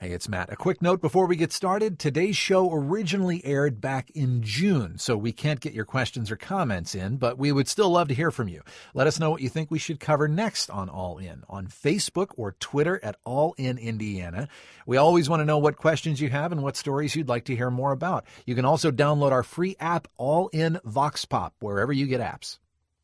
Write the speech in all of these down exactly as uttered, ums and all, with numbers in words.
Hey, it's Matt. A quick note before we get started. Today's show originally aired back in June, so we can't get your questions or comments in, but we would still love to hear from you. Let us know what you think we should cover next on All In, on Facebook or Twitter at All In Indiana. We always want to know what questions you have and what stories you'd like to hear more about. You can also download our free app, All In Vox Pop, wherever you get apps.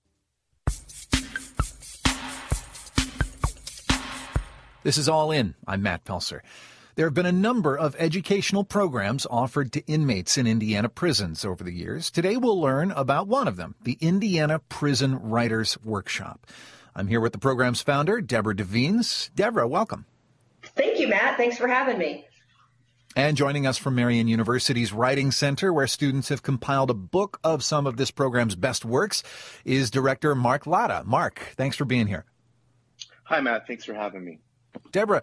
This is All In. I'm Matt Pelser. There have been a number of educational programs offered to inmates in Indiana prisons over the years. Today we'll learn about one of them, the Indiana Prison Writers Workshop. I'm here with the program's founder, Deborah Devines. Deborah, welcome. Thank you, Matt. Thanks for having me. And joining us from Marian University's Writing Center, where students have compiled a book of some of this program's best works, is Director Mark Latta. Mark, thanks for being here. Hi, Matt. Thanks for having me. Deborah,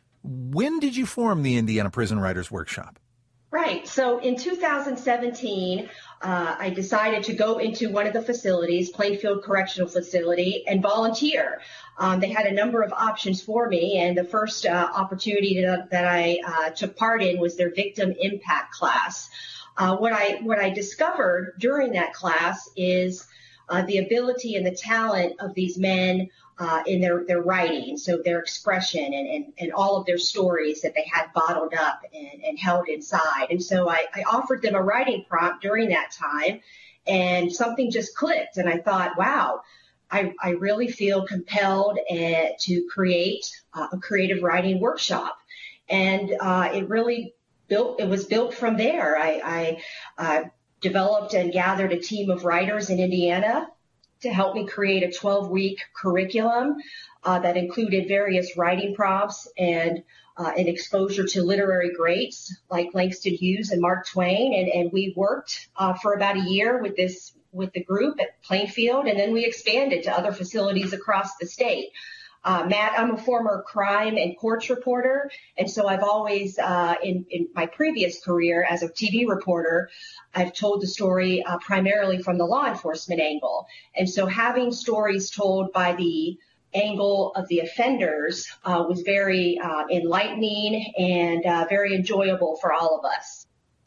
when did you form the Indiana Prison Writers Workshop? Right. So in two thousand seventeen, uh, I decided to go into one of the facilities, Plainfield Correctional Facility, and volunteer. Um, they had a number of options for me, and the first uh, opportunity that, that I uh, took part in was their Victim Impact class. Uh, what I what I discovered during that class is uh, the ability and the talent of these men Uh, in their, their writing, so their expression and, and, and all of their stories that they had bottled up and, and held inside. And so I, I offered them a writing prompt during that time, and something just clicked. And I thought, wow, I, I really feel compelled uh, to create uh, a creative writing workshop. And uh, it really built, it was built from there. I, I uh, developed and gathered a team of writers in Indiana to help me create a twelve-week curriculum uh, that included various writing prompts and uh, an exposure to literary greats like Langston Hughes and Mark Twain. And, and we worked uh, for about a year with this with the group at Plainfield, and then we expanded to other facilities across the state. Uh, Matt, I'm a former crime and courts reporter, and so I've always, uh, in, in my previous career as a T V reporter, I've told the story uh, primarily from the law enforcement angle. And so having stories told by the angle of the offenders uh, was very uh, enlightening and uh, very enjoyable for all of us.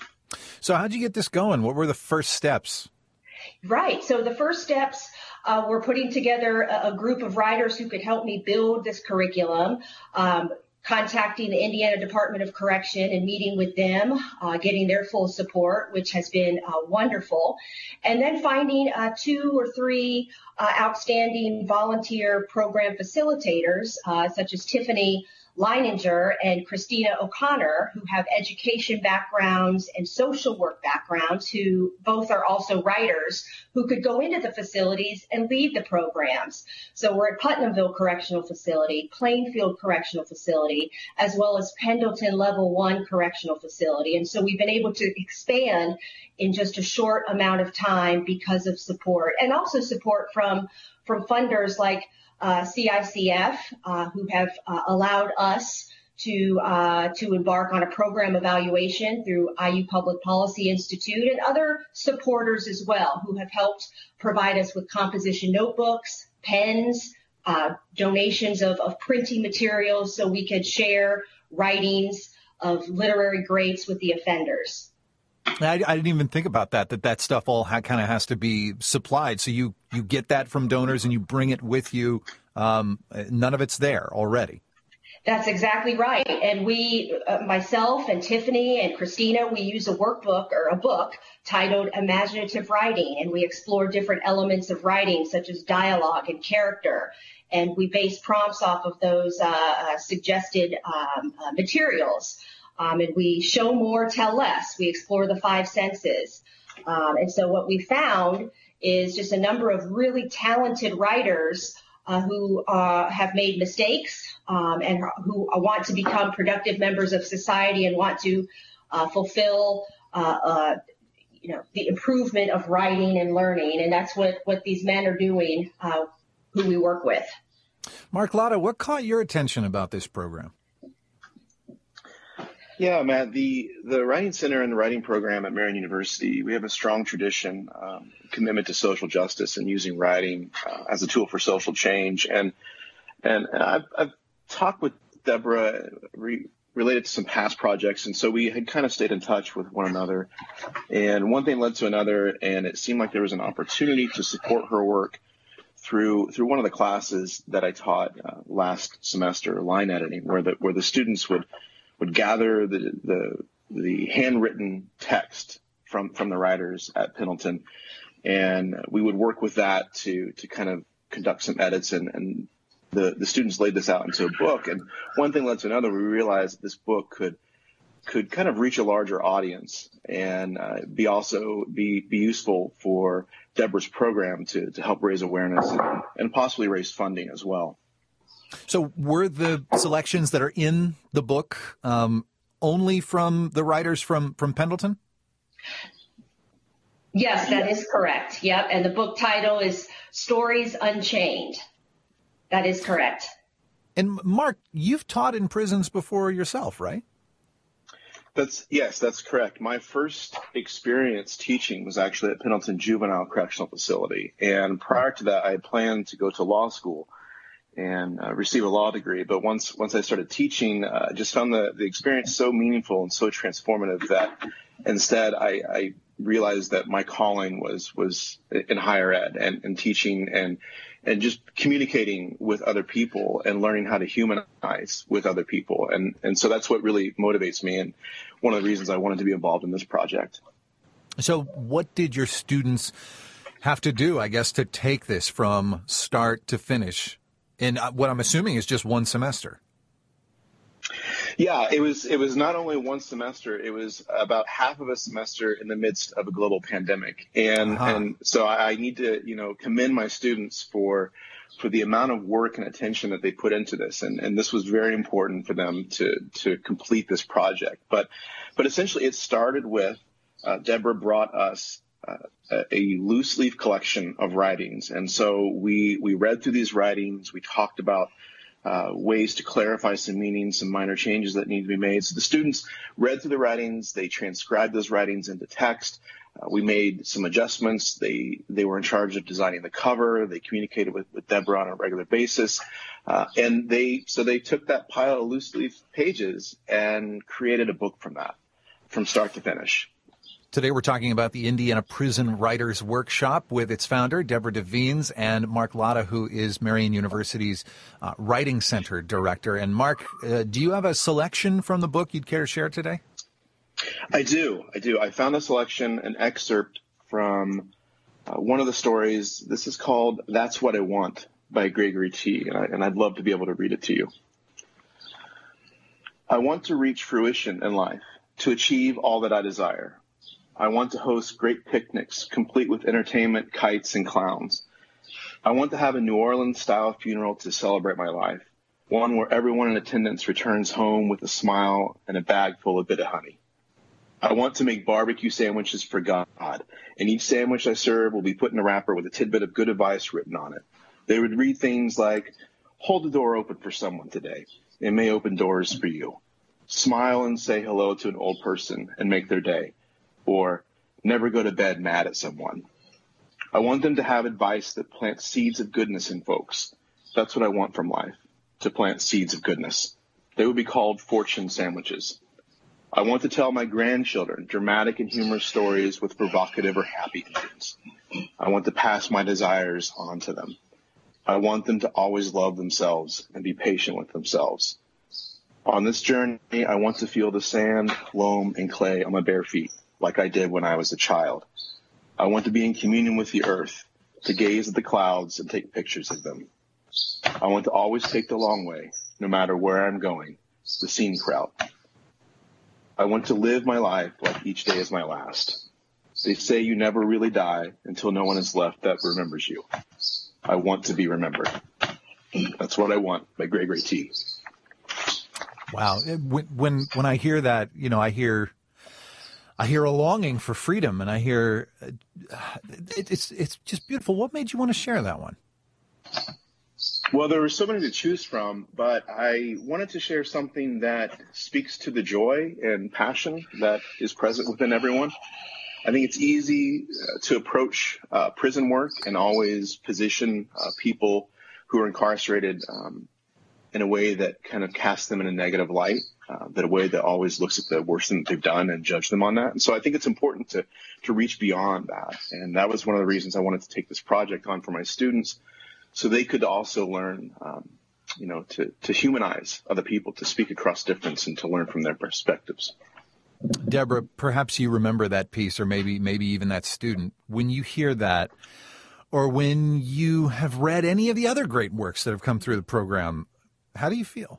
So how'd you get this going? What were the first steps? Right. So the first steps uh, were putting together a, a group of writers who could help me build this curriculum, um, contacting the Indiana Department of Correction and meeting with them, uh, getting their full support, which has been uh, wonderful, and then finding uh, two or three uh, outstanding volunteer program facilitators, uh, such as Tiffany Leininger and Christina O'Connor, who have education backgrounds and social work backgrounds, who both are also writers, who could go into the facilities and lead the programs. So we're at Putnamville Correctional Facility, Plainfield Correctional Facility, as well as Pendleton Level one Correctional Facility. And so we've been able to expand in just a short amount of time because of support, and also support from, from funders like Uh, C I C F, uh, who have uh, allowed us to uh, to embark on a program evaluation through I U Public Policy Institute, and other supporters as well, who have helped provide us with composition notebooks, pens, uh, donations of, of printing materials so we could share writings of literary greats with the offenders. I, I didn't even think about that, that that stuff all ha- kind of has to be supplied. So you, you get that from donors and you bring it with you. Um, none of it's there already. That's exactly right. And we, uh, myself and Tiffany and Christina, we use a workbook or a book titled Imaginative Writing, and we explore different elements of writing such as dialogue and character. And we base prompts off of those uh, uh, suggested um, uh, materials. Um, and we show more, tell less. We explore the five senses. Um, and so what we found is just a number of really talented writers uh, who uh, have made mistakes um, and who want to become productive members of society and want to uh, fulfill uh, uh, you know, the improvement of writing and learning. And that's what, what these men are doing, uh, who we work with. Mark Latta, what caught your attention about this program? Yeah, Matt, the, the Writing Center and the Writing Program at Marian University, we have a strong tradition, um, commitment to social justice and using writing uh, as a tool for social change. And and, and I've, I've talked with Deborah re, related to some past projects. And so we had kind of stayed in touch with one another. And one thing led to another, and it seemed like there was an opportunity to support her work through through one of the classes that I taught uh, last semester, line editing, where the where the students would would gather the the, the handwritten text from from the writers at Pendleton, and we would work with that to to kind of conduct some edits, and, and the the students laid this out into a book. And one thing led to another. We realized that this book could could kind of reach a larger audience and uh, be also be be useful for Deborah's program to to help raise awareness and, and possibly raise funding as well. So were the selections that are in the book um, only from the writers from, from Pendleton? Yes, that is correct. Yep. And the book title is Stories Unchained. That is correct. And Mark, you've taught in prisons before yourself, right? That's yes, that's correct. My first experience teaching was actually at Pendleton Juvenile Correctional Facility. And prior to that, I had planned to go to law school and uh, receive a law degree. But once once I started teaching, uh, I just found the, the experience so meaningful and so transformative that instead I, I realized that my calling was was in higher ed and, and teaching and and just communicating with other people and learning how to humanize with other people. And, and so that's what really motivates me and one of the reasons I wanted to be involved in this project. So what did your students have to do, I guess, to take this from start to finish in what I'm assuming is just one semester? Yeah, it was it was not only one semester, it was about half of a semester in the midst of a global pandemic. And uh-huh. and so I need to, you know, commend my students for for the amount of work and attention that they put into this. And, and this was very important for them to to complete this project. But but essentially it started with uh, Deborah brought us uh, a, a loose leaf collection of writings. And so we we read through these writings, we talked about Uh, ways to clarify some meanings, some minor changes that need to be made. So the students read through the writings, they transcribed those writings into text. Uh, we made some adjustments. They they were in charge of designing the cover. They communicated with, with Deborah on a regular basis. Uh, and they so they took that pile of loose leaf pages and created a book from that, from start to finish. Today we're talking about the Indiana Prison Writers Workshop with its founder, Deborah Devines, and Mark Latta, who is Marian University's uh, Writing Center Director. And Mark, uh, do you have a selection from the book you'd care to share today? I do. I do. I found a selection, an excerpt from uh, one of the stories. This is called That's What I Want by Gregory T. And, I, and I'd love to be able to read it to you. I want to reach fruition in life, to achieve all that I desire. I want to host great picnics, complete with entertainment, kites, and clowns. I want to have a New Orleans-style funeral to celebrate my life, one where everyone in attendance returns home with a smile and a bag full of bit of honey. I want to make barbecue sandwiches for God, and each sandwich I serve will be put in a wrapper with a tidbit of good advice written on it. They would read things like, hold the door open for someone today. It may open doors for you. Smile and say hello to an old person and make their day. Or never go to bed mad at someone. I want them to have advice that plants seeds of goodness in folks. That's what I want from life, to plant seeds of goodness. They would be called fortune sandwiches. I want to tell my grandchildren dramatic and humorous stories with provocative or happy endings. I want to pass my desires on to them. I want them to always love themselves and be patient with themselves. On this journey, I want to feel the sand, loam, and clay on my bare feet, like I did when I was a child. I want to be in communion with the earth, to gaze at the clouds and take pictures of them. I want to always take the long way, no matter where I'm going, the scenic route. I want to live my life like each day is my last. They say you never really die until no one is left that remembers you. I want to be remembered. That's what I want by Gregory T. Wow. When, when, when I hear that, you know, I hear... I hear a longing for freedom, and I hear uh, it, it's it's just beautiful. What made you want to share that one? Well, there were so many to choose from, but I wanted to share something that speaks to the joy and passion that is present within everyone. I think it's easy uh, to approach uh, prison work and always position uh, people who are incarcerated um, in a way that kind of casts them in a negative light, uh, that a way that always looks at the worst thing that they've done and judge them on that. And so I think it's important to to reach beyond that. And that was one of the reasons I wanted to take this project on for my students, so they could also learn, um, you know, to, to humanize other people, to speak across difference and to learn from their perspectives. Deborah, perhaps you remember that piece, or maybe maybe even that student. When you hear that, or when you have read any of the other great works that have come through the program, how do you feel?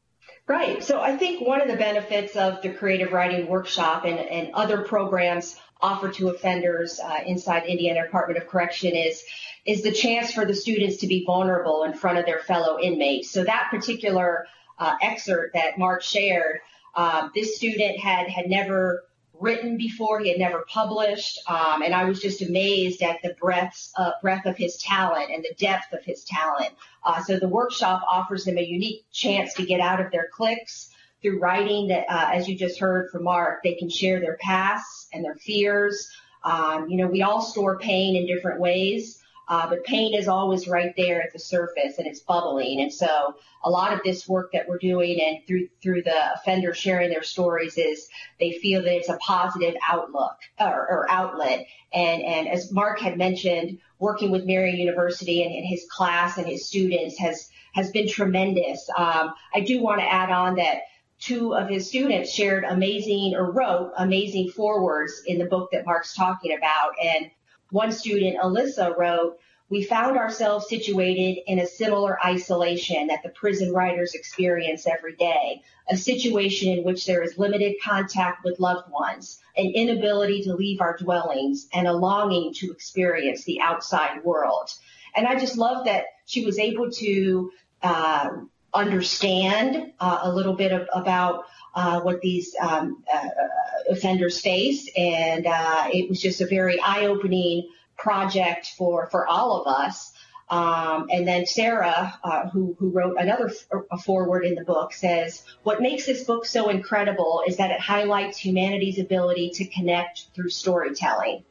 Right. So I think one of the benefits of the Creative Writing Workshop and, and other programs offered to offenders uh, inside Indiana Department of Correction is is the chance for the students to be vulnerable in front of their fellow inmates. So that particular uh, excerpt that Mark shared, uh, this student had had never written before, he had never published, um, and I was just amazed at the breadth, uh, breadth of his talent and the depth of his talent. Uh, so the workshop offers them a unique chance to get out of their cliques through writing that, uh, as you just heard from Mark, they can share their pasts and their fears. Um, you know, we all store pain in different ways. Uh, but pain is always right there at the surface, and it's bubbling. And so a lot of this work that we're doing and through through the offenders sharing their stories is they feel that it's a positive outlook or, or outlet. And, and as Mark had mentioned, working with Marian University and, and his class and his students has, has been tremendous. Um, I do want to add on that two of his students shared amazing or wrote amazing forewords in the book that Mark's talking about. And one student, Alyssa, wrote, "We found ourselves situated in a similar isolation that the prison writers experience every day, a situation in which there is limited contact with loved ones, an inability to leave our dwellings, and a longing to experience the outside world." And I just love that she was able to uh, understand uh, a little bit of, about uh, what these um, uh, offenders face. And uh, it was just a very eye-opening project for, for all of us. Um, and then Sarah, uh, who, who wrote another f- a foreword in the book, says, "What makes this book so incredible is that it highlights humanity's ability to connect through storytelling."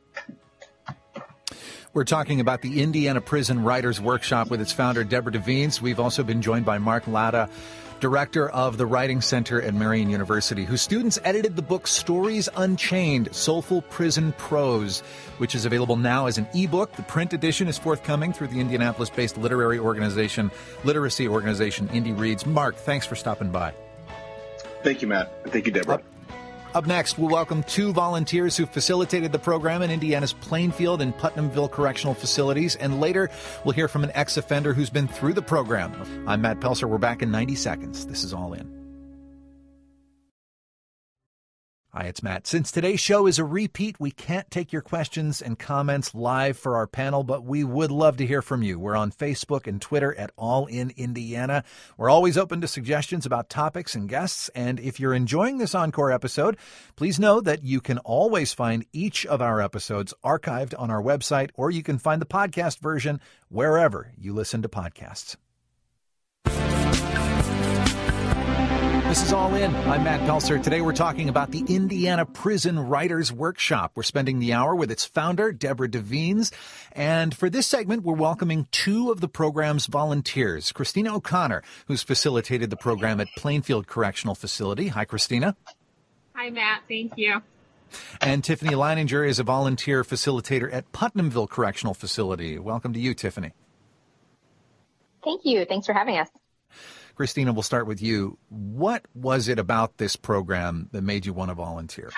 We're talking about the Indiana Prison Writers Workshop with its founder, Deborah Devines. We've also been joined by Mark Latta, director of the Writing Center at Marian University, whose students edited the book Stories Unchained, Soulful Prison Prose, which is available now as an ebook. The print edition is forthcoming through the Indianapolis-based literary organization, literacy organization, Indie Reads. Mark, thanks for stopping by. Thank you, Matt. Thank you, Deborah. Up, up next, we'll welcome two volunteers who facilitated the program in Indiana's Plainfield and Putnamville correctional facilities. And later, we'll hear from an ex-offender who's been through the program. I'm Matt Pelser. We're back in ninety seconds. This is All In. Hi, it's Matt. Since today's show is a repeat, we can't take your questions and comments live for our panel, but we would love to hear from you. We're on Facebook and Twitter at All In Indiana. We're always open to suggestions about topics and guests, and if you're enjoying this encore episode, please know that you can always find each of our episodes archived on our website, or you can find the podcast version wherever you listen to podcasts. This is All In. I'm Matt Pelser. Today we're talking about the Indiana Prison Writers Workshop. We're spending the hour with its founder, Deborah Devines. And for this segment, we're welcoming two of the program's volunteers, Christina O'Connor, who's facilitated the program at Plainfield Correctional Facility. Hi, Christina. Hi, Matt. Thank you. And Tiffany Leininger is a volunteer facilitator at Putnamville Correctional Facility. Welcome to you, Tiffany. Thank you. Thanks for having us. Christina, we'll start with you. What was it about this program that made you want to volunteer?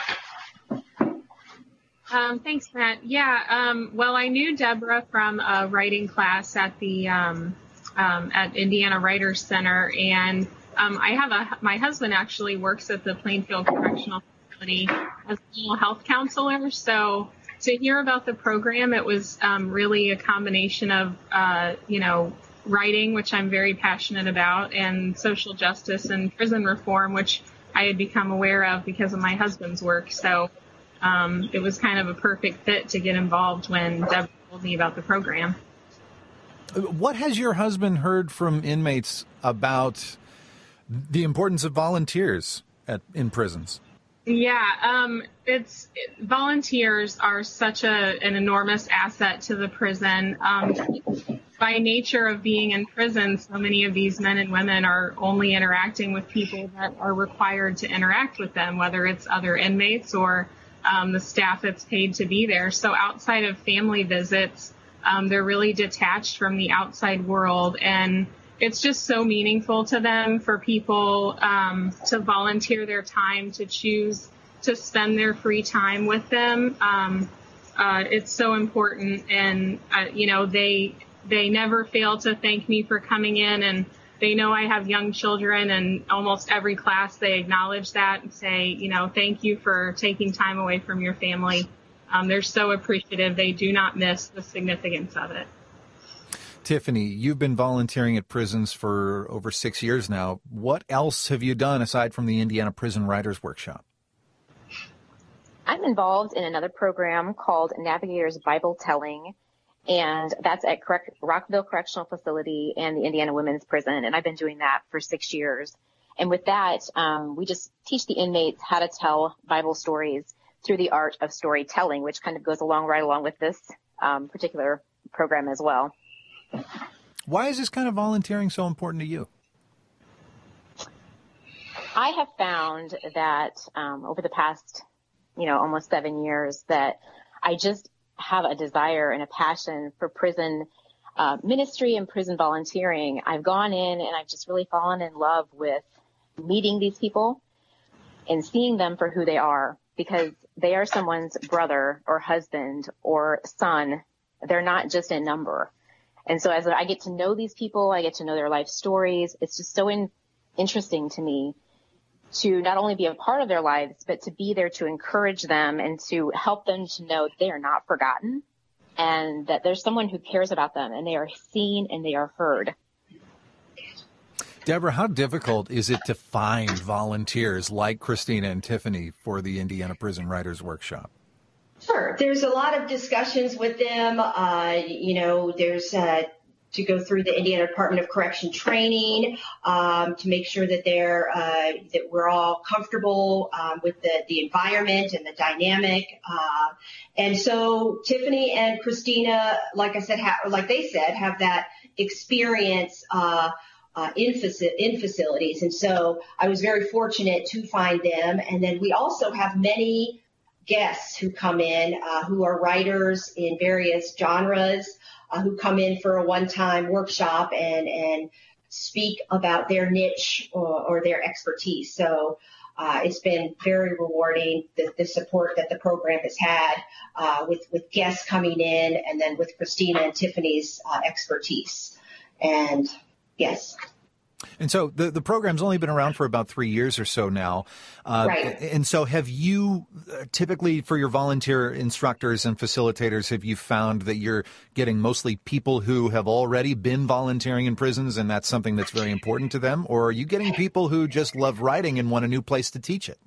Um, thanks, Matt. Yeah, um, well, I knew Deborah from a writing class at the um, um, at Indiana Writers Center, and um, I have a my husband actually works at the Plainfield Correctional Facility as a mental health counselor. So to hear about the program, it was um, really a combination of uh, you know. writing, which I'm very passionate about, and social justice and prison reform, which I had become aware of because of my husband's work. So um, it was kind of a perfect fit to get involved when Deborah told me about the program. What has your husband heard from inmates about the importance of volunteers at in prisons? Yeah, um, it's it, volunteers are such a an enormous asset to the prison. Um, by nature of being in prison, so many of these men and women are only interacting with people that are required to interact with them, whether it's other inmates or um, the staff that's paid to be there. So outside of family visits, um, they're really detached from the outside world. And it's just so meaningful to them for people um, to volunteer their time, to choose to spend their free time with them. Um, uh, it's so important. And, uh, you know, they they never fail to thank me for coming in, and they know I have young children, and almost every class they acknowledge that and say, you know, thank you for taking time away from your family. Um, they're so appreciative. They do not miss the significance of it. Tiffany, you've been volunteering at prisons for over six years now. What else have you done aside from the Indiana Prison Writers Workshop? I'm involved in another program called Navigators Bible Telling, and that's at Correct- Rockville Correctional Facility and the Indiana Women's Prison, and I've been doing that for six years. And with that, um, we just teach the inmates how to tell Bible stories through the art of storytelling, which kind of goes along right along with this um, particular program as well. Why is this kind of volunteering so important to you? I have found that um, over the past, you know, almost seven years that I just have a desire and a passion for prison uh, ministry and prison volunteering. I've gone in and I've just really fallen in love with meeting these people and seeing them for who they are, because they are someone's brother or husband or son. They're not just a number. And so as I get to know these people, I get to know their life stories. It's just so in, interesting to me to not only be a part of their lives, but to be there to encourage them and to help them to know they are not forgotten and that there's someone who cares about them and they are seen and they are heard. Deborah, how difficult is it to find volunteers like Christina and Tiffany for the Indiana Prison Writers Workshop? Sure. There's a lot of discussions with them. Uh, you know, there's uh, to go through the Indiana Department of Correction training um, to make sure that they're uh, that we're all comfortable um, with the, the environment and the dynamic. Uh, and so Tiffany and Christina, like I said, ha- like they said, have that experience uh, uh, in, faci- in facilities. And so I was very fortunate to find them. And then we also have many guests who come in uh, who are writers in various genres. Uh, who come in for a one-time workshop and, and speak about their niche or, or their expertise. So uh, it's been very rewarding, the, the support that the program has had uh, with, with guests coming in and then with Christina and Tiffany's uh, expertise. And yes. And so the, the program's only been around for about three years or so now. Uh, right. And so have you, uh, typically for your volunteer instructors and facilitators, have you found that you're getting mostly people who have already been volunteering in prisons and that's something that's very important to them? Or are you getting people who just love writing and want a new place to teach it?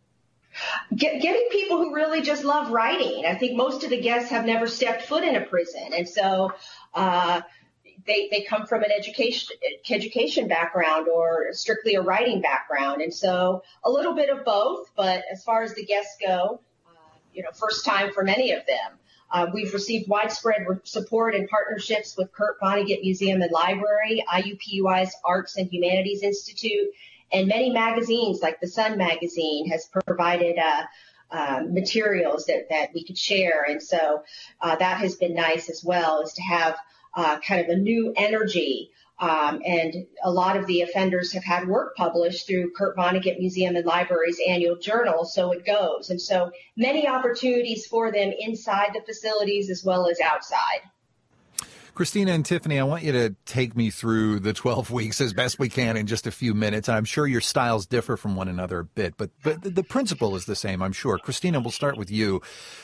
Get, getting people who really just love writing. I think most of the guests have never stepped foot in a prison. And so, uh, They, they come from an education education background or strictly a writing background. And so a little bit of both. But as far as the guests go, uh, you know, first time for many of them. Uh, we've received widespread support and partnerships with Kurt Vonnegut Museum and Library, I U P U I's Arts and Humanities Institute, and many magazines like the Sun magazine has provided uh, uh, materials that, that we could share. And so uh, that has been nice as well, is to have Uh, kind of a new energy. Um, and a lot of the offenders have had work published through Kurt Vonnegut Museum and Library's annual journal, So It Goes. And so many opportunities for them inside the facilities as well as outside. Christina and Tiffany, I want you to take me through the twelve weeks as best we can in just a few minutes. I'm sure your styles differ from one another a bit, but, but the principle is the same, I'm sure. Christina, we'll start with you.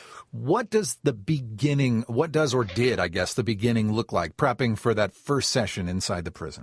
What does the beginning, what does or did, I guess, the beginning look like, prepping for that first session inside the prison?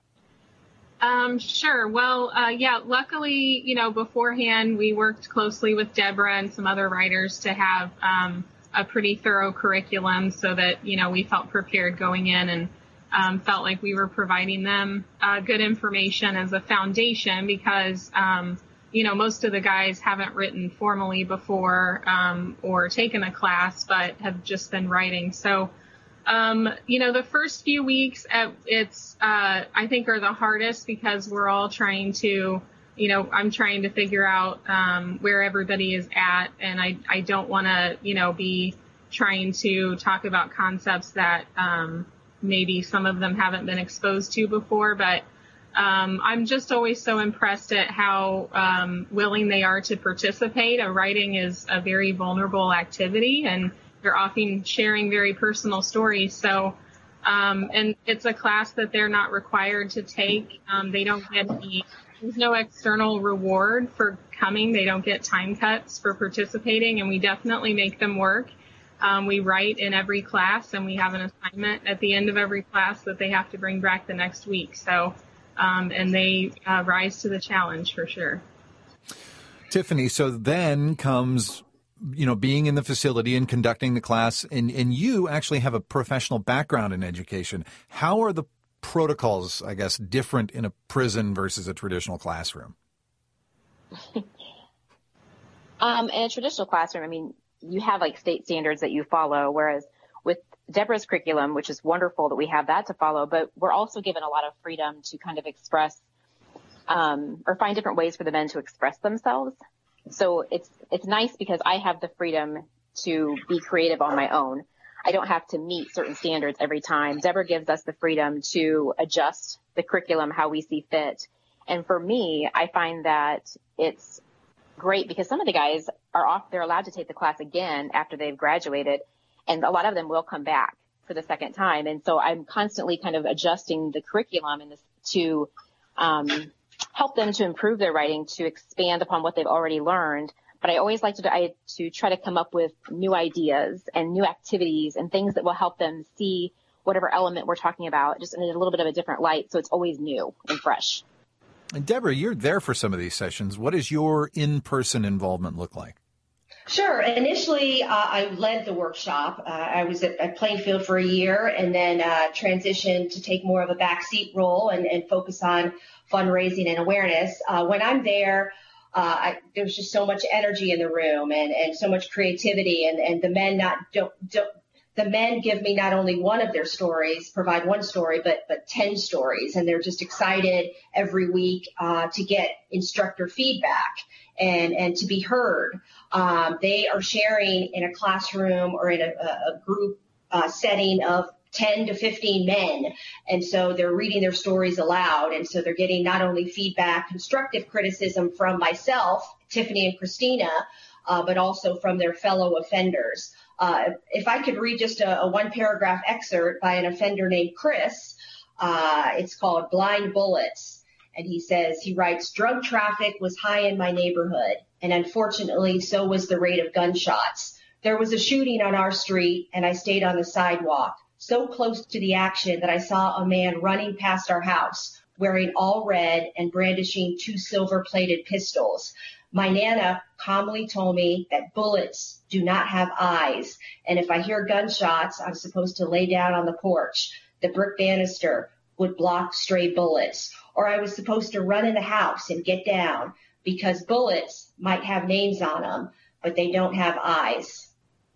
Um, sure. Well, uh, yeah, luckily, you know, beforehand, we worked closely with Deborah and some other writers to have um, a pretty thorough curriculum so that, you know, we felt prepared going in and um, felt like we were providing them uh, good information as a foundation because, um, you know, most of the guys haven't written formally before um, or taken a class, but have just been writing. So Um, you know, the first few weeks, uh, it's, uh, I think are the hardest because we're all trying to, you know, I'm trying to figure out, um, where everybody is at. And I, I don't want to, you know, be trying to talk about concepts that, um, maybe some of them haven't been exposed to before, but, um, I'm just always so impressed at how, um, willing they are to participate. A writing is a very vulnerable activity, and they're often sharing very personal stories. So, um, and it's a class that they're not required to take. Um, they don't get any, there's no external reward for coming. They don't get time cuts for participating, and we definitely make them work. Um, we write in every class, and we have an assignment at the end of every class that they have to bring back the next week. So, um, and they uh, rise to the challenge for sure. Tiffany, so then comes, you know, being in the facility and conducting the class, and, and you actually have a professional background in education. How are the protocols, I guess, different in a prison versus a traditional classroom? um, in a traditional classroom, I mean, you have like state standards that you follow, whereas with Deborah's curriculum, which is wonderful that we have that to follow, but we're also given a lot of freedom to kind of express um, or find different ways for the men to express themselves. So it's it's nice because I have the freedom to be creative on my own. I don't have to meet certain standards every time. Deborah gives us the freedom to adjust the curriculum how we see fit. And for me, I find that it's great because some of the guys are off, they're allowed to take the class again after they've graduated, and a lot of them will come back for the second time. And so I'm constantly kind of adjusting the curriculum in this to um, help them to improve their writing, to expand upon what they've already learned. But I always like to, I, to try to come up with new ideas and new activities and things that will help them see whatever element we're talking about just in a little bit of a different light. So it's always new and fresh. And Deborah, you're there for some of these sessions. What does your in-person involvement look like? Sure. Initially, uh, I led the workshop. Uh, I was at, at Plainfield for a year and then uh, transitioned to take more of a backseat role and, and focus on fundraising and awareness. Uh, when I'm there, uh, I, there's just so much energy in the room and, and so much creativity, and, and the men not don't, don't the men give me not only one of their stories, provide one story, but but ten stories, and they're just excited every week uh, to get instructor feedback and and to be heard. Um, they are sharing in a classroom or in a, a group uh, setting of ten to fifteen men, and so they're reading their stories aloud, and so they're getting not only feedback, constructive criticism from myself, Tiffany and Christina, uh, but also from their fellow offenders. Uh, if I could read just a, a one paragraph excerpt by an offender named Chris, uh, it's called Blind Bullets. And he says, he writes, drug traffic was high in my neighborhood, and unfortunately, so was the rate of gunshots. There was a shooting on our street, and I stayed on the sidewalk, so close to the action that I saw a man running past our house, wearing all red and brandishing two silver-plated pistols. My Nana calmly told me that bullets do not have eyes, and if I hear gunshots, I'm supposed to lay down on the porch. The brick banister would block stray bullets, or I was supposed to run in the house and get down because bullets might have names on them, but they don't have eyes.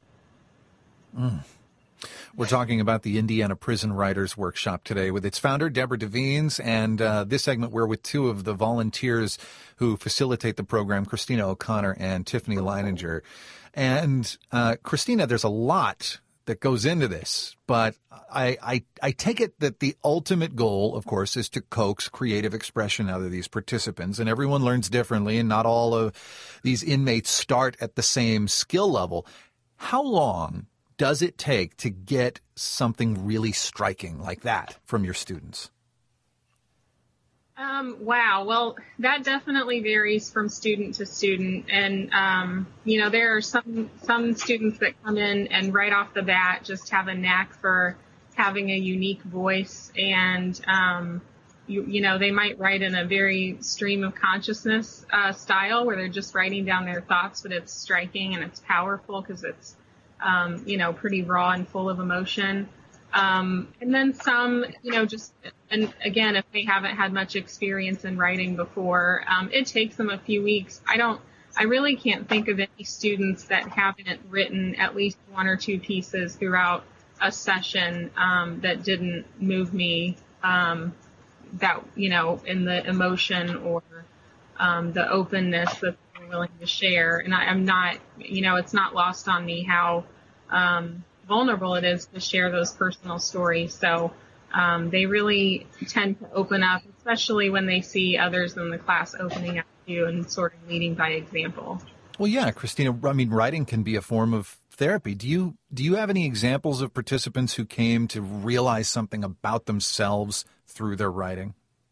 Mm. We're talking about the Indiana Prison Writers Workshop today with its founder, Deborah Devines, and uh, this segment we're with two of the volunteers who facilitate the program, Christina O'Connor and Tiffany Leininger. And uh, Christina, there's a lot that goes into this, but I, I I take it that the ultimate goal, of course, is to coax creative expression out of these participants, and everyone learns differently, and not all of these inmates start at the same skill level. How long does it take to get something really striking like that from your students? Um, wow. Well, that definitely varies from student to student. And, um, you know, there are some, some students that come in and right off the bat just have a knack for having a unique voice. And, um, you, you know, they might write in a very stream of consciousness uh, style where they're just writing down their thoughts, but it's striking and it's powerful because it's, um, you know, pretty raw and full of emotion. Um, and then some, you know, just, and again, if they haven't had much experience in writing before, um, it takes them a few weeks. I don't, I really can't think of any students that haven't written at least one or two pieces throughout a session um, that didn't move me, um, that, you know, in the emotion or um, the openness that they're willing to share. And I, I'm not, you know, it's not lost on me how um, vulnerable it is to share those personal stories. So um, they really tend to open up, especially when they see others in the class opening up to you and sort of leading by example. Well, yeah, Christina, I mean, writing can be a form of therapy. Do you do you have any examples of participants who came to realize something about themselves through their writing?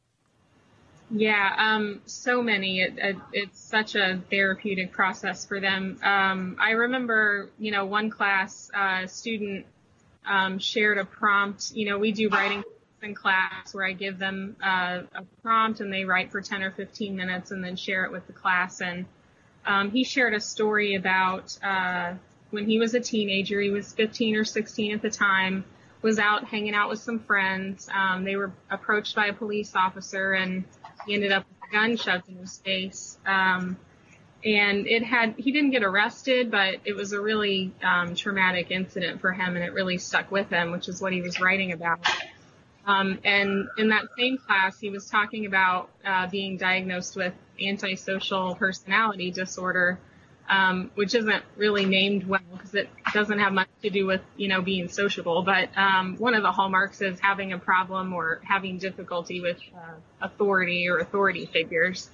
Yeah, um, so many. It, it, it's such a therapeutic process for them. Um, I remember, you know, one class uh, student um, shared a prompt. You know, we do writing in class where I give them uh, a prompt and they write for ten or fifteen minutes and then share it with the class. And um, he shared a story about uh, when he was a teenager. He was fifteen or sixteen at the time, was out hanging out with some friends. Um, they were approached by a police officer and he ended up with a gun shoved in his face. Um, and it had, he didn't get arrested, but it was a really um, traumatic incident for him and it really stuck with him, which is what he was writing about. Um, and in that same class, he was talking about uh, being diagnosed with antisocial personality disorder, um, which isn't really named well because it doesn't have much to do with, you know, being sociable. But um, one of the hallmarks is having a problem or having difficulty with uh, authority or authority figures.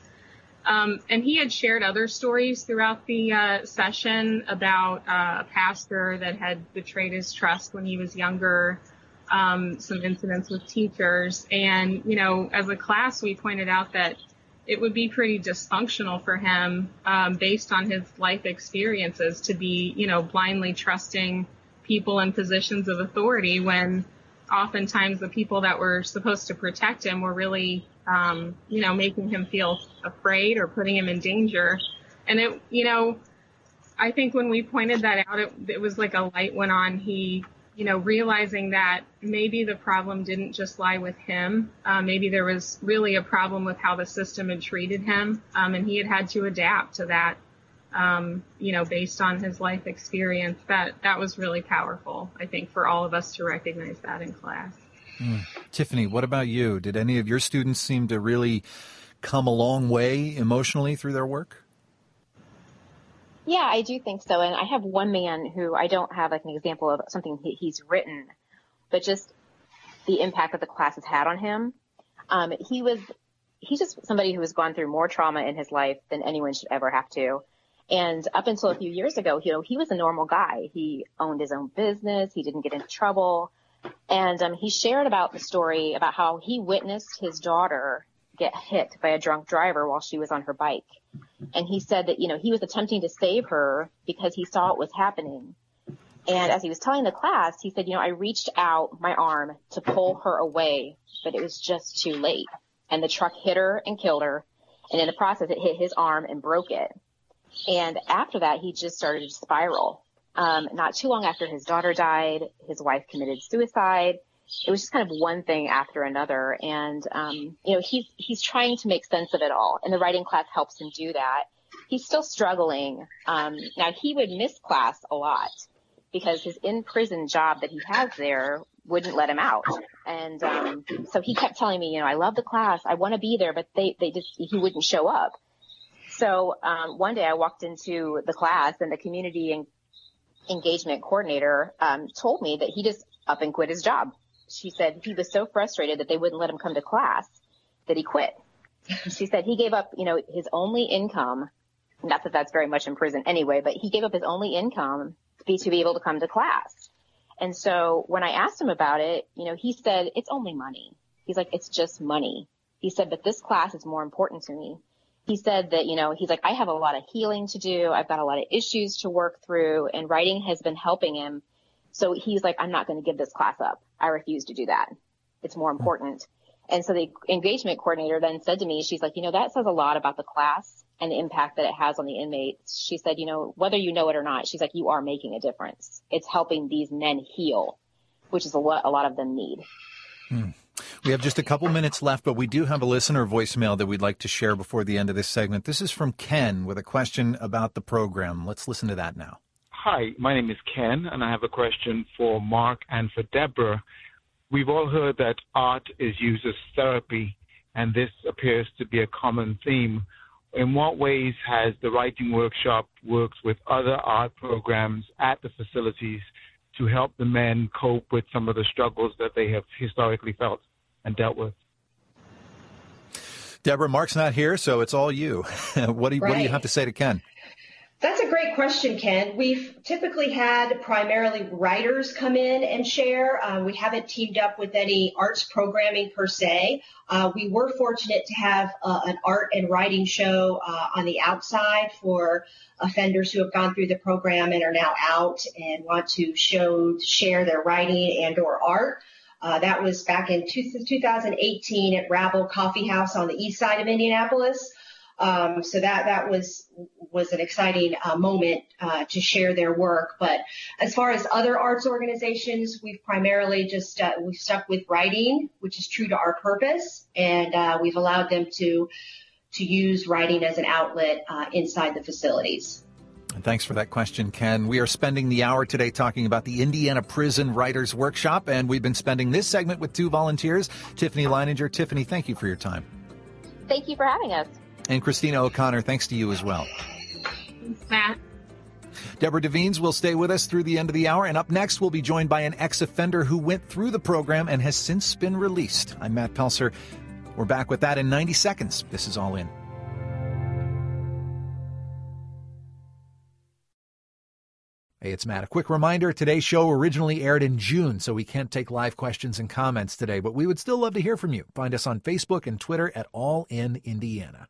Um, and he had shared other stories throughout the uh, session about uh, a pastor that had betrayed his trust when he was younger, um, some incidents with teachers. And, you know, as a class, we pointed out that it would be pretty dysfunctional for him, um, based on his life experiences, to be, you know, blindly trusting people in positions of authority when oftentimes the people that were supposed to protect him were really, um, you know, making him feel afraid or putting him in danger. And it, you know, I think when we pointed that out, it, it was like a light went on. He, you know, realizing that maybe the problem didn't just lie with him. Uh, maybe there was really a problem with how the system had treated him. Um, and he had had to adapt to that, um, you know, based on his life experience. That, that was really powerful, I think, for all of us to recognize that in class. Mm. Tiffany, what about you? Did any of your students seem to really come a long way emotionally through their work? Yeah, I do think so. And I have one man who I don't have like an example of something he, he's written, but just the impact that the class has had on him. Um, he was, he's just somebody who has gone through more trauma in his life than anyone should ever have to. And up until a few years ago, you know, he was a normal guy. He owned his own business. He didn't get into trouble. And um, he shared about the story about how he witnessed his daughter get hit by a drunk driver while she was on her bike. And he said that, you know, he was attempting to save her because he saw it was happening. And as he was telling the class, he said, you know, I reached out my arm to pull her away, but it was just too late. And the truck hit her and killed her. And in the process, it hit his arm and broke it. And after that, he just started to spiral. Um, not too long after his daughter died, his wife committed suicide. It was just kind of one thing after another. And, um, you know, he's, he's trying to make sense of it all. And the writing class helps him do that. He's still struggling. Um, now he would miss class a lot because his in-prison job that he has there wouldn't let him out. And, um, so he kept telling me, you know, I love the class. I want to be there, but they, they just, he wouldn't show up. So, um, one day I walked into the class and the community and engagement coordinator, um, told me that he just up and quit his job. She said he was so frustrated that they wouldn't let him come to class that he quit. She said he gave up, you know, his only income. Not that that's very much in prison anyway, but he gave up his only income to be, to be able to come to class. And so when I asked him about it, you know, he said, it's only money. He's like, it's just money. He said, but this class is more important to me. He said that, you know, he's like, I have a lot of healing to do. I've got a lot of issues to work through, and writing has been helping him. So he's like, I'm not going to give this class up. I refuse to do that. It's more important. And so the engagement coordinator then said to me, she's like, you know, that says a lot about the class and the impact that it has on the inmates. She said, you know, whether you know it or not, she's like, you are making a difference. It's helping these men heal, which is a lot, a lot of them need. Hmm. We have just a couple minutes left, but we do have a listener voicemail that we'd like to share before the end of this segment. This is from Ken with a question about the program. Let's listen to that now. hi, my name is Ken, and I have a question for Mark and for Deborah. We've all heard that art is used as therapy, and this appears to be a common theme. In what ways has the writing workshop worked with other art programs at the facilities to help the men cope with some of the struggles that they have historically felt and dealt with? Deborah, Mark's not here, so it's all you. what, do you Right. what do you have to say to Ken? That's a great question, Ken. We've typically had primarily writers come in and share. Uh, we haven't teamed up with any arts programming per se. Uh, we were fortunate to have uh, an art and writing show uh, on the outside for offenders who have gone through the program and are now out and want to show, share their writing and or art. Uh, that was back in two, two thousand eighteen at Rabble Coffee House on the east side of Indianapolis. Um, so that, that was, was an exciting uh, moment uh, to share their work. But as far as other arts organizations, we've primarily just, uh, we've stuck with writing, which is true to our purpose. And uh, we've allowed them to, to use writing as an outlet uh, inside the facilities. And thanks for that question, Ken. We are spending the hour today talking about the Indiana Prison Writers Workshop, and we've been spending this segment with two volunteers, Tiffany Leininger. Tiffany, thank you for your time. Thank you for having us. And Christina O'Connor, thanks to you as well. Thanks, Matt. Deborah Devines will stay with us through the end of the hour, and up next we'll be joined by an ex-offender who went through the program and has since been released. I'm Matt Pelser. We're back with that in ninety seconds. This is All In. Hey, it's Matt. A quick reminder, today's show originally aired in June, so we can't take live questions and comments today, but we would still love to hear from you. Find us on Facebook and Twitter at All In Indiana.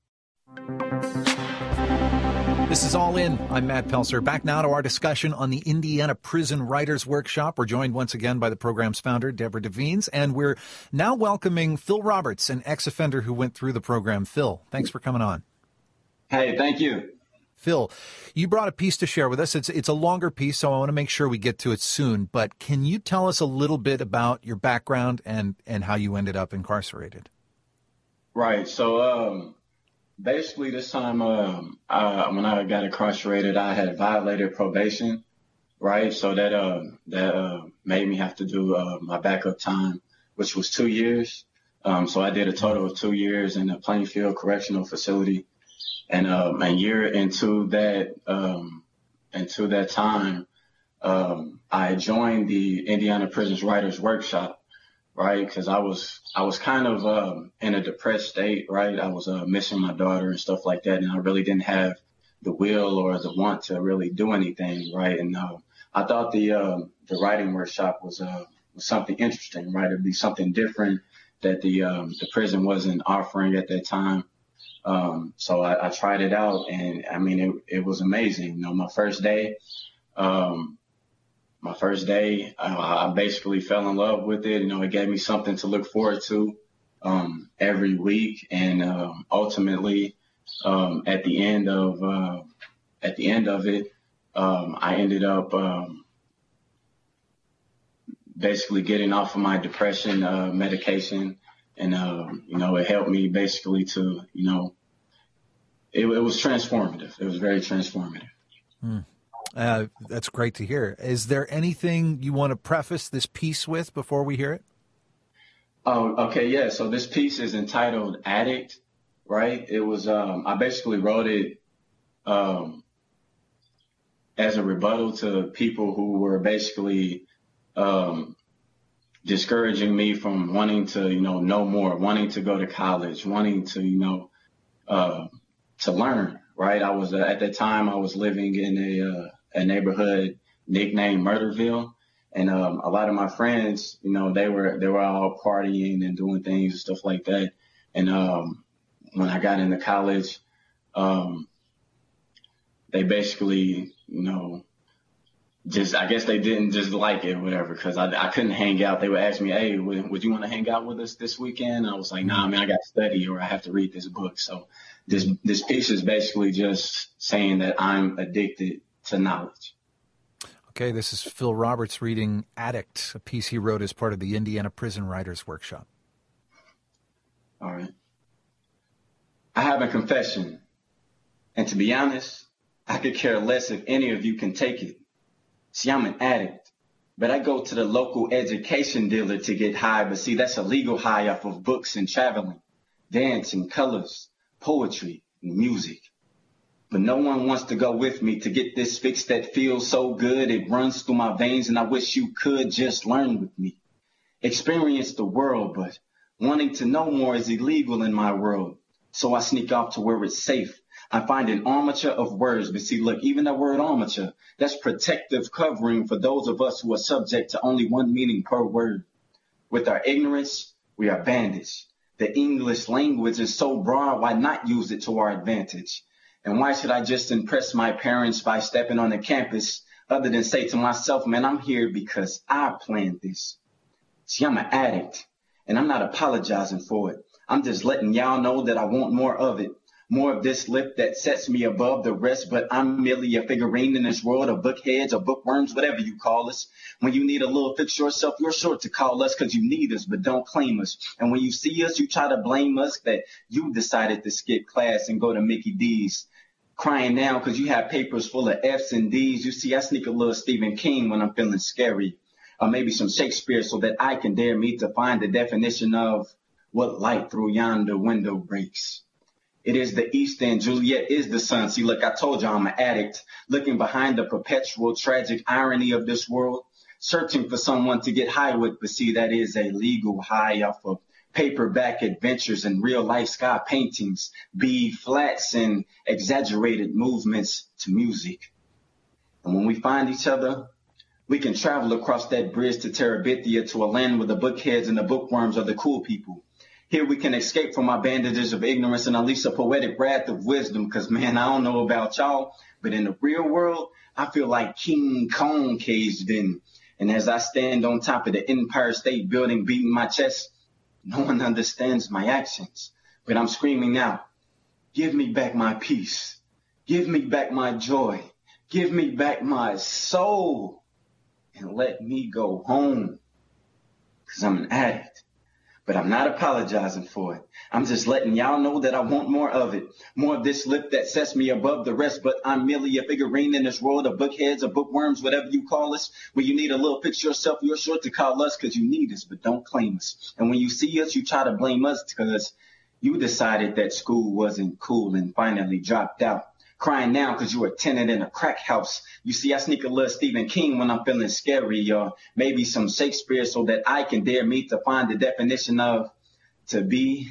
This is All In. I'm Matt Pelser. Back now to our discussion on the Indiana Prison Writers Workshop. We're joined once again by the program's founder, Deborah Devines, and we're now welcoming Phil Roberts, an ex-offender who went through the program. Phil, thanks for coming on. Hey, thank you. Phil, you brought a piece to share with us. It's it's a longer piece, so I want to make sure we get to it soon. But can you tell us a little bit about your background and, and how you ended up incarcerated? Right. So um, basically this time um, I, when I got incarcerated, I had violated probation. Right. So that uh, that uh, made me have to do uh, my backup time, which was two years. Um, so I did a total of two years in the Plainfield Correctional Facility. And um, a year into that, um, into that time, um, I joined the Indiana Prisons Writers Workshop, right? Because I was I was kind of um, in a depressed state, right? I was uh, missing my daughter and stuff like that, and I really didn't have the will or the want to really do anything, right? And uh, I thought the uh, the writing workshop was uh, was something interesting, right? It'd be something different that the um, the prison wasn't offering at that time. Um, so I, I tried it out, and I mean, it, it was amazing. You know, my first day, um, my first day, I, I basically fell in love with it. You know, it gave me something to look forward to, um, every week. And, um, ultimately, um, at the end of, uh, at the end of it, um, I ended up, um, basically getting off of my depression, uh, medication. And, uh, you know, it helped me basically to, you know, it, it was transformative. It was very transformative. Hmm. Uh, that's great to hear. Is there anything you want to preface this piece with before we hear it? Oh, okay. Yeah. So this piece is entitled Addict, right? It was, um, I basically wrote it, um, as a rebuttal to people who were basically, um, discouraging me from wanting to, you know, know more, wanting to go to college, wanting to, you know, uh, to learn, right? I was, uh, at that time, I was living in a, uh, a neighborhood nicknamed Murderville. And, um, a lot of my friends, you know, they were, they were all partying and doing things and stuff like that. And, um, when I got into college, um, they basically, you know, just, I guess they didn't just like it or whatever, because I, I couldn't hang out. They would ask me, hey, would, would you want to hang out with us this weekend? I was like, nah, man, I got to study or I have to read this book. So this, this piece is basically just saying that I'm addicted to knowledge. Okay, this is Phil Roberts reading Addict, a piece he wrote as part of the Indiana Prison Writers Workshop. All right. I have a confession. And to be honest, I could care less if any of you can take it. See, I'm an addict, but I go to the local education dealer to get high. But see, that's a legal high off of books and traveling, dance and colors, poetry and music. But no one wants to go with me to get this fix that feels so good. It runs through my veins, and I wish you could just learn with me. Experience the world, but wanting to know more is illegal in my world. So I sneak off to where it's safe. I find an armature of words. But see, look, even that word armature, that's protective covering for those of us who are subject to only one meaning per word. With our ignorance, we are bandaged. The English language is so broad, why not use it to our advantage? And why should I just impress my parents by stepping on the campus other than say to myself, man, I'm here because I planned this. See, I'm an addict, and I'm not apologizing for it. I'm just letting y'all know that I want more of it. More of this lip that sets me above the rest, but I'm merely a figurine in this world of bookheads or bookworms, whatever you call us. When you need a little fix yourself, you're sure to call us because you need us, but don't claim us. And when you see us, you try to blame us that you decided to skip class and go to Mickey D's. Crying now because you have papers full of F's and D's. You see, I sneak a little Stephen King when I'm feeling scary. Or maybe some Shakespeare so that I can dare me to find the definition of what light through yonder window breaks. It is the east and Juliet is the sun. See, look, I told you I'm an addict, looking behind the perpetual tragic irony of this world, searching for someone to get high with. But see, that is a legal high off of paperback adventures and real life sky paintings, B flats and exaggerated movements to music. And when we find each other, we can travel across that bridge to Terabithia to a land where the bookheads and the bookworms are the cool people. Here we can escape from our bandages of ignorance and unleash a poetic wrath of wisdom. Because, man, I don't know about y'all, but in the real world, I feel like King Kong caged in. And as I stand on top of the Empire State Building beating my chest, no one understands my actions. But I'm screaming out, give me back my peace. Give me back my joy. Give me back my soul. And let me go home. Because I'm an addict. But I'm not apologizing for it. I'm just letting y'all know that I want more of it. More of this lip that sets me above the rest. But I'm merely a figurine in this world of bookheads or bookworms, whatever you call us. When you need a little fix yourself, you're sure to call us because you need us, but don't claim us. And when you see us, you try to blame us because you decided that school wasn't cool and finally dropped out. Crying now because you're a tenant in a crack house. You see, I sneak a little Stephen King when I'm feeling scary, or maybe some Shakespeare so that I can dare me to find the definition of to be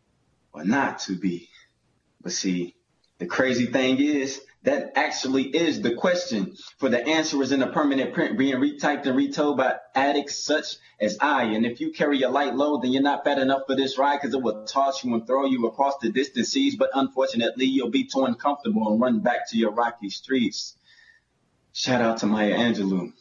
or not to be. But see, the crazy thing is that actually is the question. For the answer is in a permanent print being retyped and retold by addicts such as I. And if you carry a light load, then you're not fat enough for this ride because it will toss you and throw you across the distant seas. But unfortunately, you'll be too uncomfortable and run back to your rocky streets. Shout out to Maya Angelou.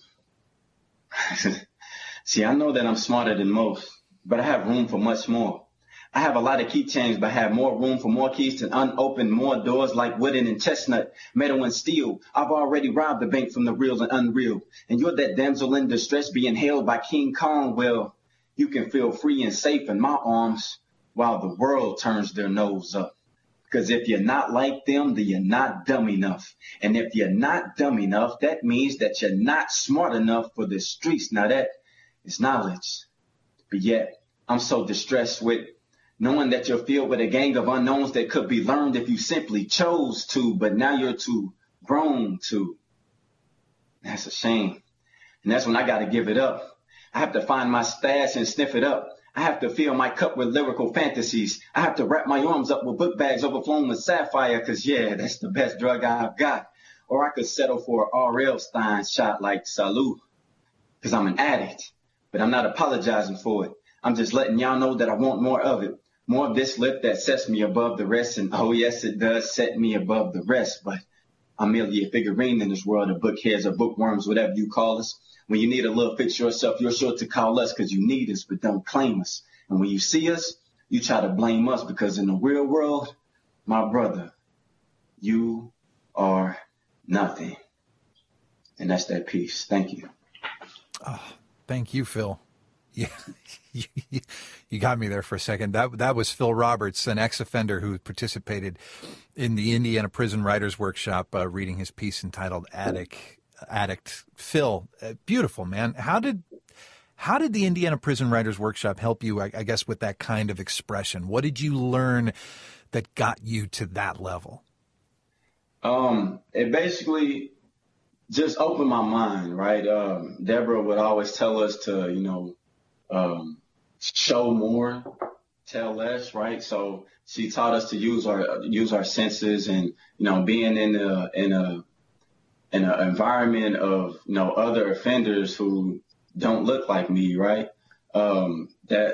See, I know that I'm smarter than most, but I have room for much more. I have a lot of keychains, but I have more room for more keys to unopen more doors like wooden and chestnut, metal and steel. I've already robbed the bank from the real and unreal. And you're that damsel in distress being held by King Kong. Well, you can feel free and safe in my arms while the world turns their nose up. Because if you're not like them, then you're not dumb enough. And if you're not dumb enough, that means that you're not smart enough for the streets. Now that is knowledge. But yet, I'm so distressed with knowing that you're filled with a gang of unknowns that could be learned if you simply chose to, but now you're too grown to. That's a shame. And that's when I got to give it up. I have to find my stash and sniff it up. I have to fill my cup with lyrical fantasies. I have to wrap my arms up with book bags overflowing with sapphire, because, yeah, that's the best drug I've got. Or I could settle for an R L Stein shot like Salud, because I'm an addict. But I'm not apologizing for it. I'm just letting y'all know that I want more of it. More of this lip that sets me above the rest. And oh, yes, it does set me above the rest. But I'm merely a figurine in this world of bookheads or bookworms, whatever you call us. When you need a little fix yourself, you're sure to call us because you need us, but don't claim us. And when you see us, you try to blame us because in the real world, my brother, you are nothing. And that's that piece. Thank you. Oh, thank you, Phil. Yeah, you got me there for a second. That that was Phil Roberts, an ex-offender who participated in the Indiana Prison Writers Workshop, uh, reading his piece entitled "Addict." Addict. Phil, uh, beautiful, man. How did how did the Indiana Prison Writers Workshop help you? I, I guess with that kind of expression, what did you learn that got you to that level? Um, it basically just opened my mind, right? Um, Deborah would always tell us to, you know. Um, show more, tell less, right? So she taught us to use our use our senses, and you know, being in a in a in an environment of you know other offenders who don't look like me, right? Um, that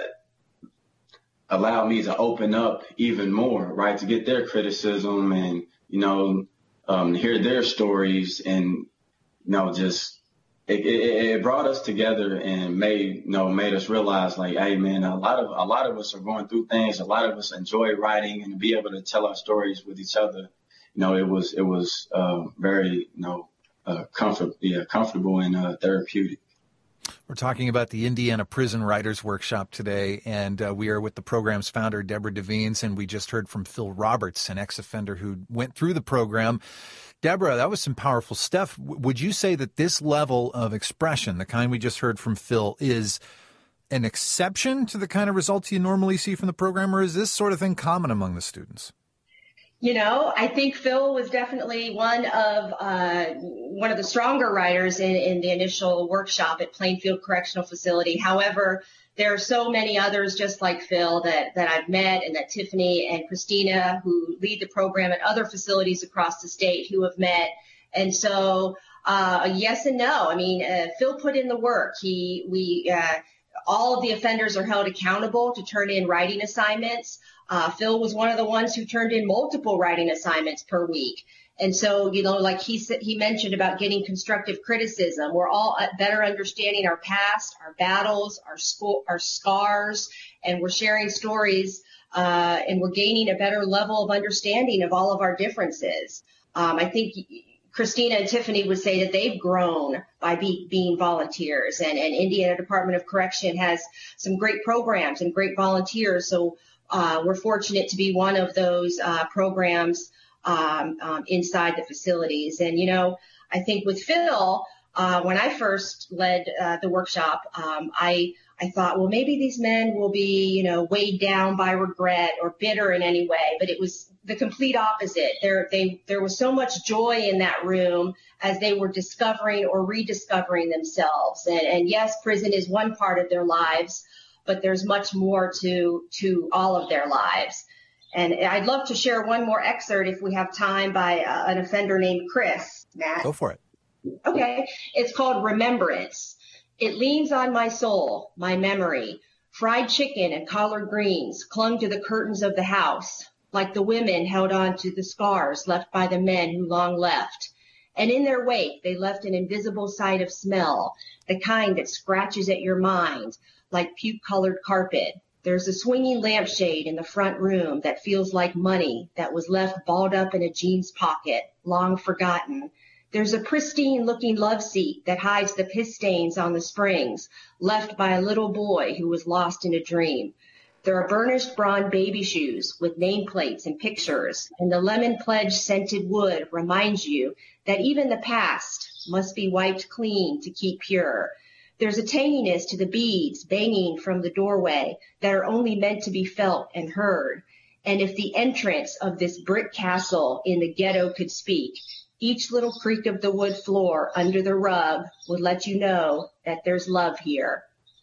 allowed me to open up even more, right? To get their criticism and you know um, hear their stories, and you know just. It, it, it brought us together and made, you know, made us realize like, hey, man, a lot of a lot of us are going through things. A lot of us enjoy writing, and to be able to tell our stories with each other, you know, it was it was uh, very, you know, uh, comfort, yeah, comfortable and uh, therapeutic. We're talking about the Indiana Prison Writers Workshop today, and uh, we are with the program's founder, Deborah Devines, and we just heard from Phil Roberts, an ex-offender who went through the program. Deborah, that was some powerful stuff. W- would you say that this level of expression, the kind we just heard from Phil, is an exception to the kind of results you normally see from the program, or is this sort of thing common among the students? You know, I think Phil was definitely one of uh, one of the stronger writers in, in the initial workshop at Plainfield Correctional Facility. However, there are so many others just like Phil that, that I've met, and that Tiffany and Christina, who lead the program at other facilities across the state, who have met. And so, uh, yes and no. I mean, uh, Phil put in the work. He, we, uh, all of the offenders are held accountable to turn in writing assignments. Uh, Phil was one of the ones who turned in multiple writing assignments per week. And so, you know, like he said, he mentioned about getting constructive criticism. We're all better understanding our past, our battles, our school, our scars, and we're sharing stories, uh, and we're gaining a better level of understanding of all of our differences. Um, I think Christina and Tiffany would say that they've grown by be, being volunteers, and, and Indiana Department of Correction has some great programs and great volunteers. So, uh, we're fortunate to be one of those, uh, programs Um, um, inside the facilities. And, you know, I think with Phil, uh, when I first led uh, the workshop, um, I I thought, well, maybe these men will be, you know, weighed down by regret or bitter in any way. But it was the complete opposite. There, they, there was so much joy in that room as they were discovering or rediscovering themselves. And, and yes, prison is one part of their lives, but there's much more to to all of their lives. And I'd love to share one more excerpt if we have time by uh, an offender named Chris. Matt. Go for it. Okay. It's called Remembrance. It leans on my soul, my memory. Fried chicken and collard greens clung to the curtains of the house, like the women held on to the scars left by the men who long left. And in their wake, they left an invisible sight of smell, the kind that scratches at your mind, like puke-colored carpet. There's a swinging lampshade in the front room that feels like money that was left balled up in a jeans pocket, long forgotten. There's a pristine-looking love seat that hides the piss stains on the springs, left by a little boy who was lost in a dream. There are burnished bronze baby shoes with nameplates and pictures, and the lemon pledge scented wood reminds you that even the past must be wiped clean to keep pure. There's a tanginess to the beads banging from the doorway that are only meant to be felt and heard. And if the entrance of this brick castle in the ghetto could speak, each little creak of the wood floor under the rug would let you know that there's love here.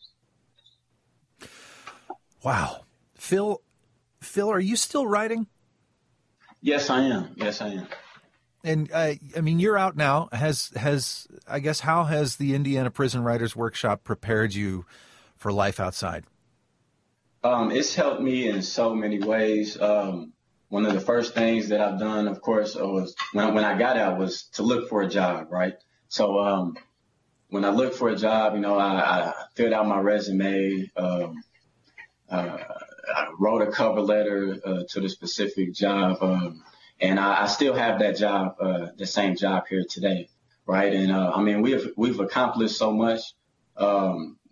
Wow. Phil, Phil, are you still writing? Yes, I am. Yes, I am. And, uh, I mean, you're out now. Has, has, I guess, how has the Indiana Prison Writers Workshop prepared you for life outside? Um, it's helped me in so many ways. Um, one of the first things that I've done, of course, was when, when I got out was to look for a job, right? So um, when I looked for a job, you know, I, I filled out my resume. Um, uh, I wrote a cover letter uh, to the specific job. Um, And I, I still have that job, uh, the same job here today, right? And uh, I mean, we've we've accomplished so much. Um,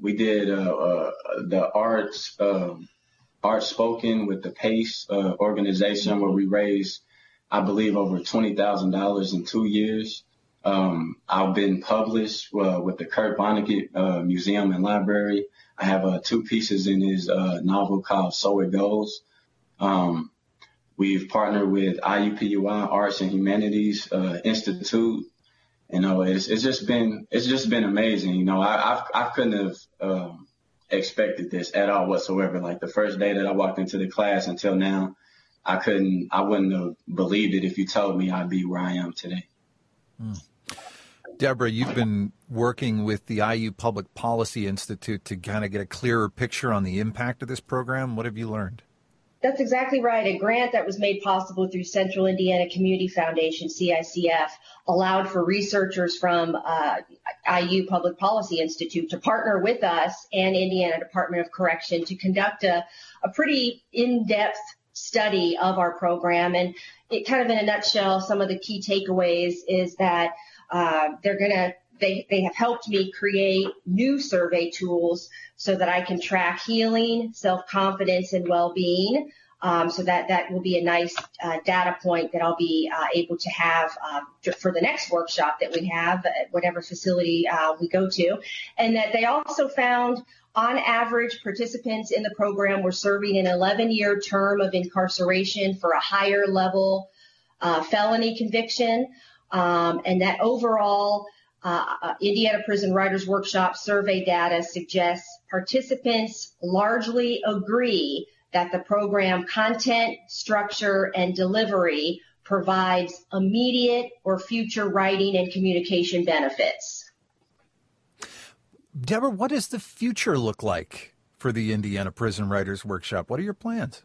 we did uh, uh, the arts uh, art spoken with the PACE uh, organization, where we raised, I believe, over twenty thousand dollars in two years. Um, I've been published uh, with the Kurt Vonnegut uh, Museum and Library. I have uh, two pieces in his uh, novel called So It Goes. Um, we've partnered with I U P U I Arts and Humanities uh, Institute. You know, it's it's just been it's just been amazing. You know, I I've, I couldn't have um, expected this at all whatsoever. Like the first day that I walked into the class until now, I couldn't I wouldn't have believed it if you told me I'd be where I am today. Mm. Deborah, you've been working with the I U Public Policy Institute to kind of get a clearer picture on the impact of this program. What have you learned? That's exactly right. A grant that was made possible through Central Indiana Community Foundation, C I C F, allowed for researchers from uh, I U Public Policy Institute to partner with us and Indiana Department of Correction to conduct a, a pretty in-depth study of our program. And it kind of in a nutshell, some of the key takeaways is that uh, they're going to They, they have helped me create new survey tools so that I can track healing, self-confidence, and well-being. Um, so that, that will be a nice uh, data point that I'll be uh, able to have uh, for the next workshop that we have at whatever facility uh, we go to. And that they also found, on average, participants in the program were serving an eleven-year term of incarceration for a higher level uh, felony conviction. Um, and that overall, Uh, Indiana Prison Writers Workshop survey data suggests participants largely agree that the program content, structure, and delivery provides immediate or future writing and communication benefits. Deborah, what does the future look like for the Indiana Prison Writers Workshop? What are your plans?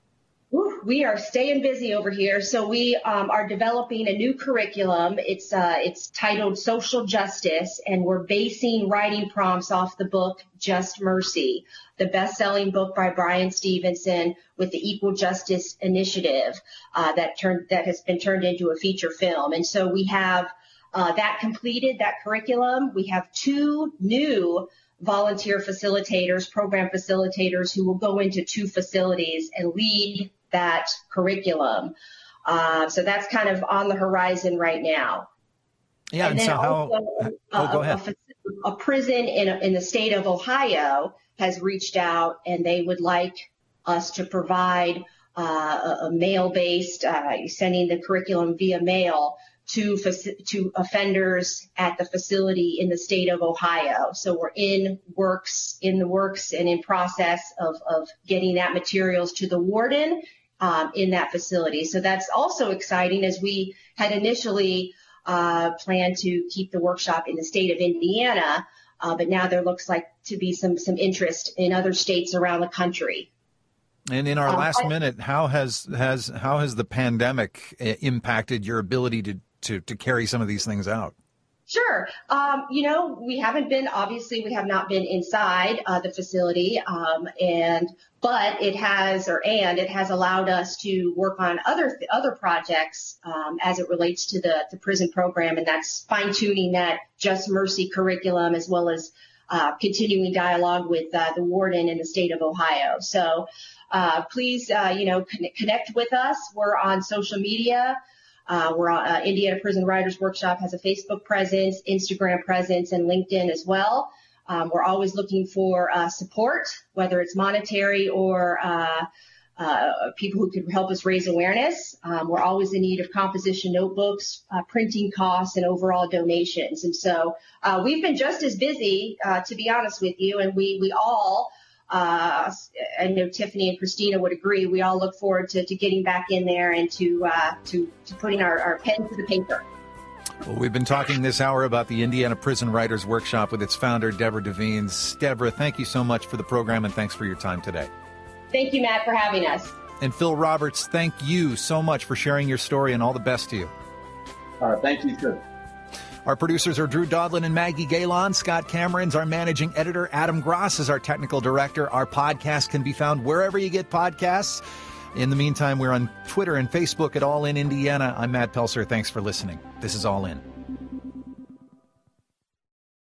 We are staying busy over here. So we um, are developing a new curriculum. It's uh, it's titled Social Justice, and we're basing writing prompts off the book Just Mercy, the best-selling book by Brian Stevenson with the Equal Justice Initiative uh, that turned that has been turned into a feature film. And so we have uh, that completed, that curriculum. We have two new volunteer facilitators, program facilitators, who will go into two facilities and lead that curriculum. Uh, so that's kind of on the horizon right now. Yeah, and, and so how, also, oh, go ahead. A, a prison in, a, in the state of Ohio has reached out, and they would like us to provide uh, a, a mail-based, uh, sending the curriculum via mail to to offenders at the facility in the state of Ohio. So we're in works, in the works and in process of, of getting that materials to the warden um, in that facility. So that's also exciting, as we had initially uh, planned to keep the workshop in the state of Indiana, uh, but now there looks like to be some some interest in other states around the country. And in our um, last I, minute, how has has how has the pandemic impacted your ability to to, to carry some of these things out? Sure. Um, you know, we haven't been, obviously we have not been inside uh, the facility, um, and, but it has, or, and it has allowed us to work on other, other projects um, as it relates to the, the prison program, and that's fine tuning that Just Mercy curriculum, as well as uh, continuing dialogue with uh, the warden in the state of Ohio. So uh, please, uh, you know, con- connect with us. We're on social media. Uh, we're on, uh, Indiana Prison Writers Workshop has a Facebook presence, Instagram presence, and LinkedIn as well. Um, we're always looking for uh, support, whether it's monetary or uh, uh, people who could help us raise awareness. Um, we're always in need of composition notebooks, uh, printing costs, and overall donations. And so uh, we've been just as busy, uh, to be honest with you, and we we all. Uh, I know Tiffany and Christina would agree. We all look forward to, to getting back in there and to uh, to, to putting our, our pen to the paper. Well, we've been talking this hour about the Indiana Prison Writers Workshop with its founder, Deborah Devines. Deborah, thank you so much for the program, and thanks for your time today. Thank you, Matt, for having us. And Phil Roberts, thank you so much for sharing your story, and all the best to you. All right, thank you, too. Our producers are Drew Dodlin and Maggie Galon. Scott Cameron's our managing editor. Adam Gross is our technical director. Our podcast can be found wherever you get podcasts. In the meantime, we're on Twitter and Facebook at All In Indiana. I'm Matt Pelser. Thanks for listening. This is All In.